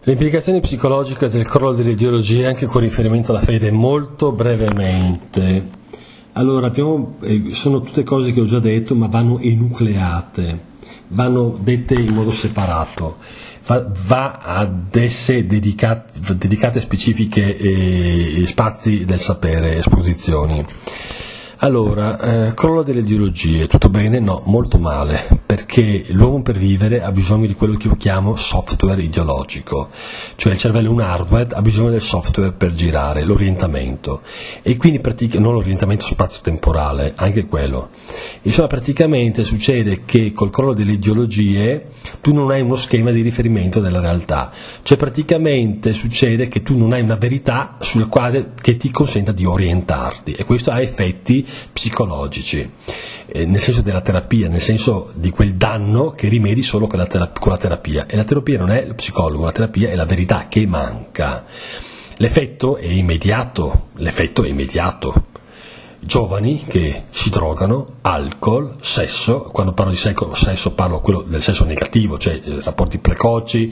Le implicazioni psicologiche del crollo delle ideologie anche con riferimento alla fede, molto brevemente. Allora, sono tutte cose che ho già detto, ma vanno enucleate, vanno dette in modo separato, va ad esse dedicate specifiche spazi del sapere, esposizioni. Allora, crollo delle ideologie, tutto bene? No, molto male, perché l'uomo per vivere ha bisogno di quello che io chiamo software ideologico, cioè il cervello è un hardware, ha bisogno del software per girare, l'orientamento, e quindi non l'orientamento spazio-temporale, anche quello. Insomma, praticamente succede che col crollo delle ideologie tu non hai uno schema di riferimento della realtà, cioè praticamente succede che tu non hai una verità sulla quale che ti consenta di orientarti, e questo ha effetti psicologici, nel senso della terapia, nel senso di quel danno che rimedi solo con la terapia, e la terapia non è lo psicologo, la terapia è la verità che manca. L'effetto è immediato. Giovani che si drogano, alcol, sesso. Quando parlo di sesso parlo quello del sesso negativo, cioè rapporti precoci,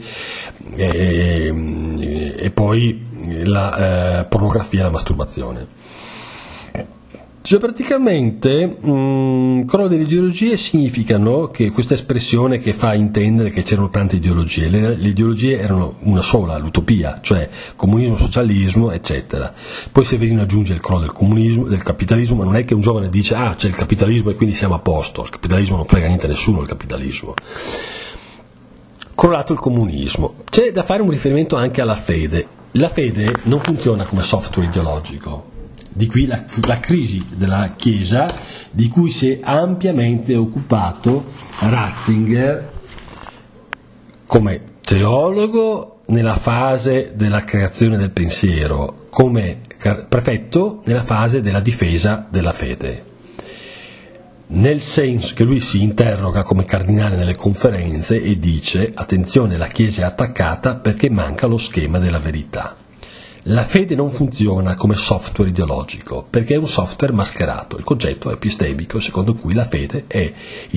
e poi la pornografia e la masturbazione. Cioè praticamente crollo delle ideologie significano che questa espressione che fa intendere che c'erano tante ideologie, le ideologie erano una sola, l'utopia, cioè comunismo, socialismo, eccetera. Poi Severino aggiunge il crollo del comunismo, del capitalismo, ma non è che un giovane dice c'è il capitalismo e quindi siamo a posto, il capitalismo non frega niente a nessuno, il capitalismo. Crollato il comunismo, c'è da fare un riferimento anche alla fede. La fede non funziona come software ideologico. Di qui la crisi della Chiesa, di cui si è ampiamente occupato Ratzinger come teologo nella fase della creazione del pensiero, come prefetto nella fase della difesa della fede. Nel senso che lui si interroga come cardinale nelle conferenze e dice: attenzione, la Chiesa è attaccata perché manca lo schema della verità. La fede non funziona come software ideologico, perché è un software mascherato. Il concetto è epistemico, secondo cui la fede è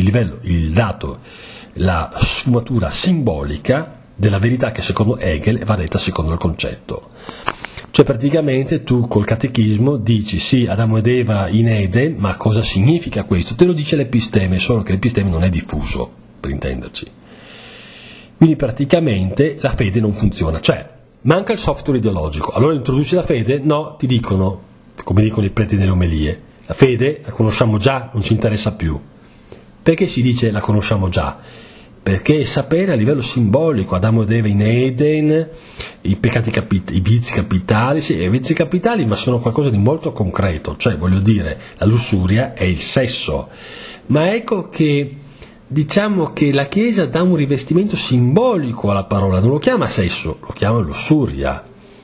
la sfumatura simbolica della verità che secondo Hegel va detta secondo il concetto. Cioè praticamente tu col catechismo dici sì, Adamo ed Eva in Eden, ma cosa significa questo? Te lo dice l'episteme, solo che l'episteme non è diffuso, per intenderci. Quindi praticamente la fede non funziona, cioè manca il software ideologico. Allora introduci la fede? No, ti dicono, come dicono i preti nelle omelie, la fede la conosciamo già, non ci interessa più. Perché si dice la conosciamo già? Perché è sapere a livello simbolico, Adamo ed Eva in Eden, i peccati i vizi capitali, sì, i vizi capitali, ma sono qualcosa di molto concreto, cioè voglio dire, la lussuria è il sesso. Ma ecco che diciamo che la Chiesa dà un rivestimento simbolico alla parola, non lo chiama sesso, lo chiama lussuria.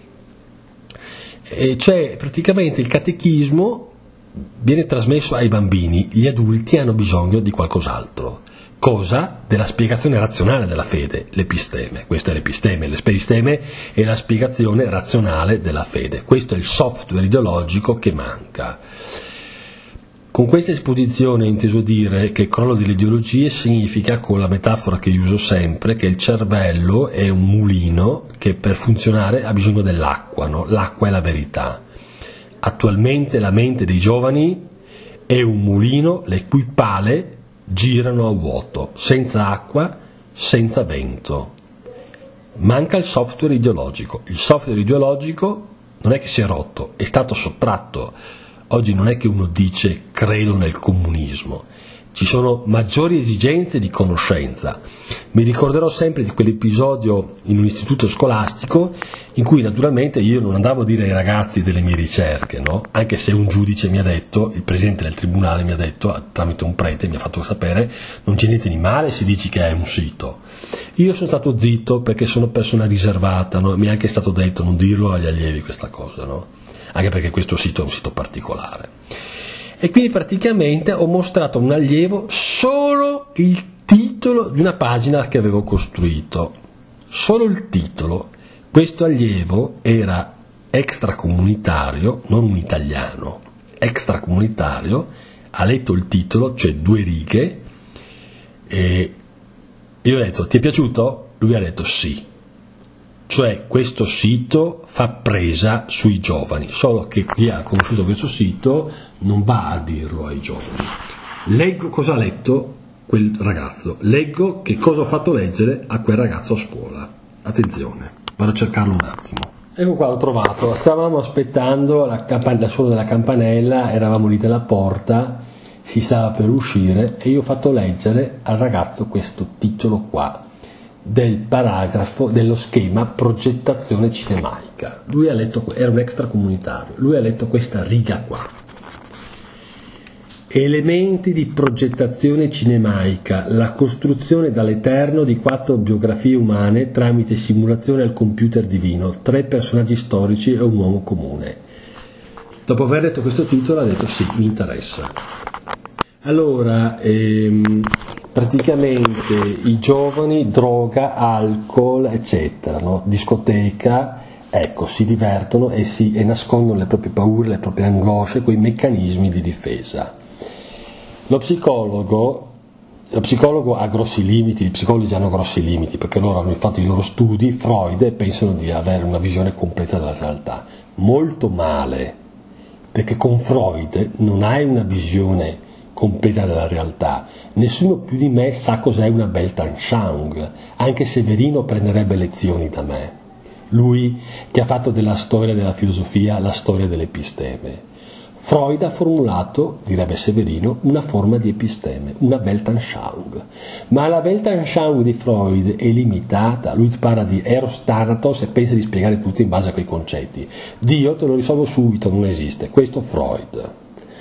E cioè praticamente il catechismo viene trasmesso ai bambini, gli adulti hanno bisogno di qualcos'altro. Cosa? Della spiegazione razionale della fede, l'episteme. Questo è l'episteme è la spiegazione razionale della fede. Questo è il software ideologico che manca. Con questa esposizione ho inteso dire che il crollo delle ideologie significa, con la metafora che io uso sempre, che il cervello è un mulino che per funzionare ha bisogno dell'acqua, no? L'acqua è la verità. Attualmente la mente dei giovani è un mulino le cui pale girano a vuoto, senza acqua, senza vento. Manca il software ideologico. Il software ideologico non è che si è rotto, è stato sottratto. Oggi non è che uno dice credo nel comunismo, ci sono maggiori esigenze di conoscenza. Mi ricorderò sempre di quell'episodio in un istituto scolastico in cui naturalmente io non andavo a dire ai ragazzi delle mie ricerche, no? Anche se un giudice mi ha detto, il presidente del tribunale mi ha detto, tramite un prete mi ha fatto sapere, non c'è niente di male se dici che è un sito. Io sono stato zitto perché sono persona riservata, no? Mi è anche stato detto non dirlo agli allievi questa cosa, no? Anche perché questo sito è un sito particolare. E quindi praticamente ho mostrato a un allievo solo il titolo di una pagina che avevo costruito, solo il titolo. Questo allievo era extracomunitario, non un italiano, extracomunitario, ha letto il titolo, cioè 2 righe, e io ho detto ti è piaciuto? Lui ha detto sì. Cioè questo sito fa presa sui giovani, solo che chi ha conosciuto questo sito non va a dirlo ai giovani. Leggo cosa ha letto quel ragazzo, leggo che cosa ho fatto leggere a quel ragazzo a scuola. Attenzione, vado a cercarlo un attimo. Ecco qua, l'ho trovato. Stavamo aspettando il suono della campanella, eravamo lì nella porta, si stava per uscire e io ho fatto leggere al ragazzo questo titolo qua del paragrafo dello schema progettazione cinemaica. Lui ha letto, era un extracomunitario, lui ha letto questa riga qua: elementi di progettazione cinemaica, la costruzione dall'eterno di 4 biografie umane tramite simulazione al computer divino, 3 personaggi storici e un uomo comune. Dopo aver letto questo titolo ha detto sì, mi interessa. Allora, praticamente i giovani, droga, alcol, eccetera, no? Discoteca, ecco, si divertono e nascondono le proprie paure, le proprie angosce, quei meccanismi di difesa. Lo psicologo ha grossi limiti, gli psicologi hanno grossi limiti perché loro hanno fatto i loro studi, Freud, e pensano di avere una visione completa della realtà. Molto male, perché con Freud non hai una visione completa della realtà. Nessuno più di me sa cos'è una Weltanschauung, anche Severino prenderebbe lezioni da me. Lui che ha fatto della storia della filosofia la storia dell'episteme. Freud ha formulato, direbbe Severino, una forma di episteme, una Weltanschauung. Ma la Weltanschauung di Freud è limitata, lui parla di Eros Thanatos e pensa di spiegare tutto in base a quei concetti. Dio te lo risolvo subito, non esiste, questo Freud.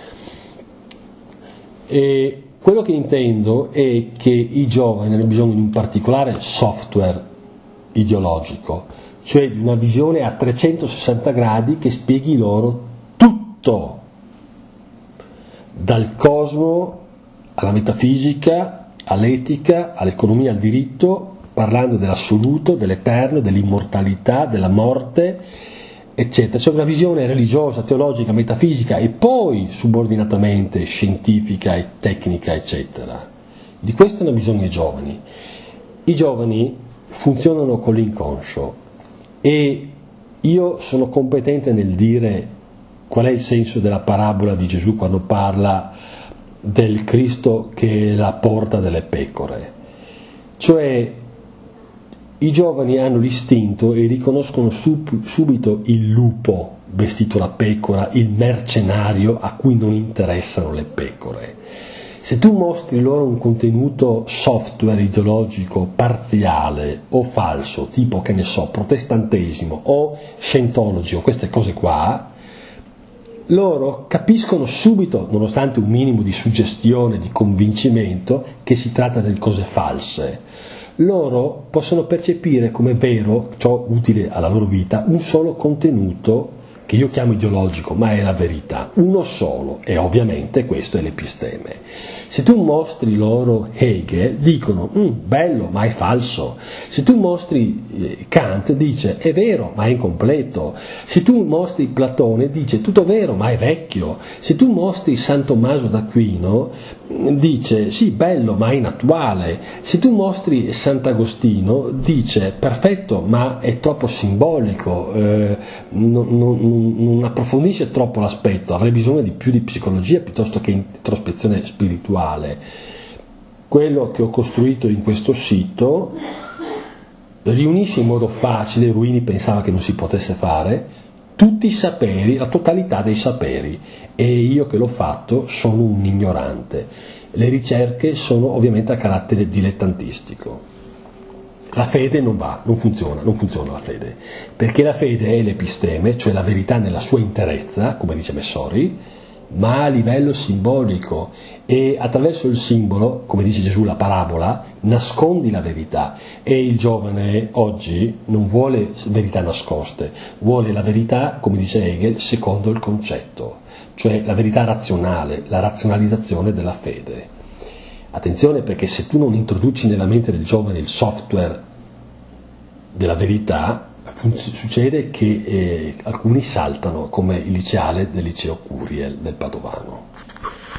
E quello che intendo è che i giovani hanno bisogno di un particolare software ideologico, cioè di una visione a 360 gradi che spieghi loro tutto, dal cosmo alla metafisica, all'etica, all'economia, al diritto, parlando dell'assoluto, dell'eterno, dell'immortalità, della morte, eccetera. C'è una visione religiosa, teologica, metafisica e poi subordinatamente scientifica e tecnica, eccetera. Di questo hanno bisogno i giovani. I giovani funzionano con l'inconscio e io sono competente nel dire qual è il senso della parabola di Gesù quando parla del Cristo che è la porta delle pecore. Cioè, i giovani hanno l'istinto e riconoscono subito il lupo vestito da pecora, il mercenario a cui non interessano le pecore. Se tu mostri loro un contenuto software ideologico parziale o falso, tipo, che ne so, protestantesimo o Scientology o queste cose qua, loro capiscono subito, nonostante un minimo di suggestione, di convincimento, che si tratta di cose false. Loro possono percepire come vero, ciò utile alla loro vita, un solo contenuto che io chiamo ideologico, ma è la verità, uno solo, e ovviamente questo è l'episteme. Se tu mostri loro Hegel, dicono, bello, ma è falso. Se tu mostri Kant, dice, è vero, ma è incompleto. Se tu mostri Platone, dice, tutto vero, ma è vecchio. Se tu mostri San Tommaso d'Aquino, dice, sì, bello, ma è inattuale. Se tu mostri Sant'Agostino, dice, perfetto, ma è troppo simbolico, non approfondisce troppo l'aspetto, avrei bisogno di più di psicologia piuttosto che introspezione spirituale. Quello che ho costruito in questo sito riunisce in modo facile, Ruini pensava che non si potesse fare, tutti i saperi, la totalità dei saperi, e io che l'ho fatto sono un ignorante. Le ricerche sono ovviamente a carattere dilettantistico. La fede non funziona la fede, perché la fede è l'episteme, cioè la verità nella sua interezza, come dice Messori, ma a livello simbolico, e attraverso il simbolo, come dice Gesù la parabola, nascondi la verità, e il giovane oggi non vuole verità nascoste, vuole la verità, come dice Hegel, secondo il concetto, cioè la verità razionale, la razionalizzazione della fede. Attenzione, perché se tu non introduci nella mente del giovane il software della verità, succede che alcuni saltano, come il liceale del liceo Curiel del Padovano.